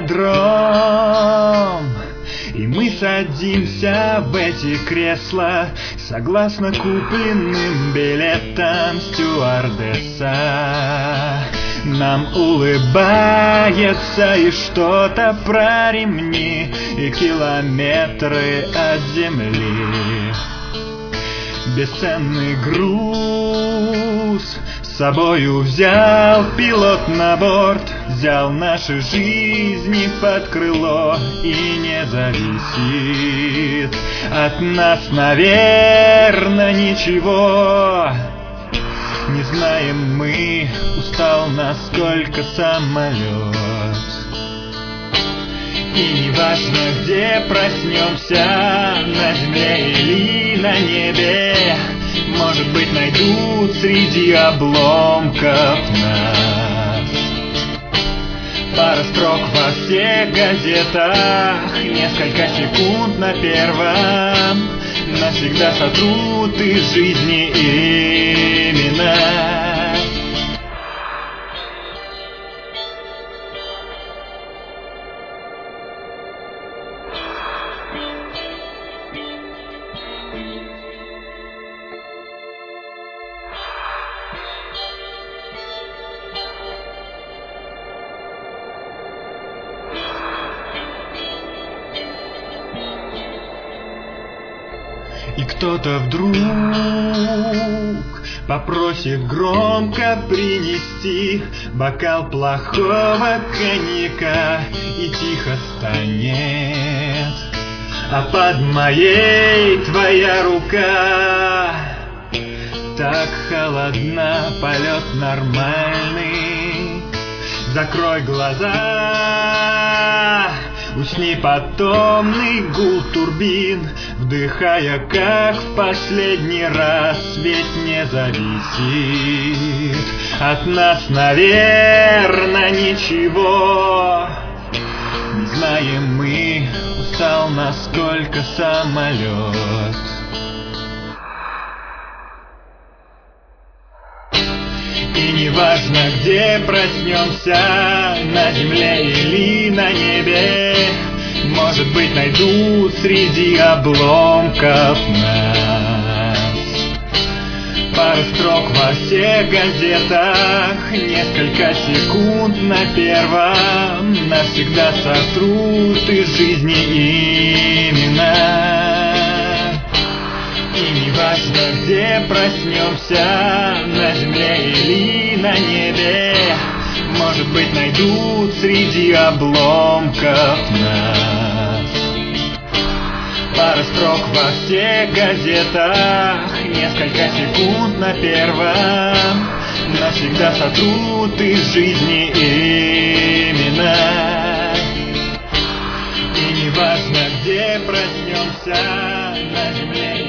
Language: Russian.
аэродром, и мы садимся в эти кресла согласно купленным билетам. Стюардесса нам улыбается и что-то про ремни и километры от земли. Бесценный груз с собою взял пилот на борт, взял наши жизни под крыло и не зависит от нас, наверное, ничего. Не знаем мы, устал насколько самолет. И не важно, где проснемся, на земле или на небе, может быть, найдут среди обломков нас. Пара строк во всех газетах, несколько секунд на первом, навсегда сотрут из жизни имена. И кто-то вдруг попросит громко принести бокал плохого коньяка и тихо станет, а под моей твоя рука. Так холодна, полет нормальный. Закрой глаза, усни под томный гул турбин, вдыхая, как в последний раз. Ведь не зависит от нас, наверное, ничего. Не знаем мы, устал насколько самолет. И не важно, где проснемся, на земле или на небе, может быть, найдут среди обломков нас. Пара строк во всех газетах, несколько секунд на первом, навсегда сотрут из жизни имена. И не важно, где проснемся, на земле или на небе, может быть, найдут среди обломков нас. Пара строк во всех газетах, несколько секунд на первом, навсегда сотрут из жизни имена. И не важно, где проснемся, на земле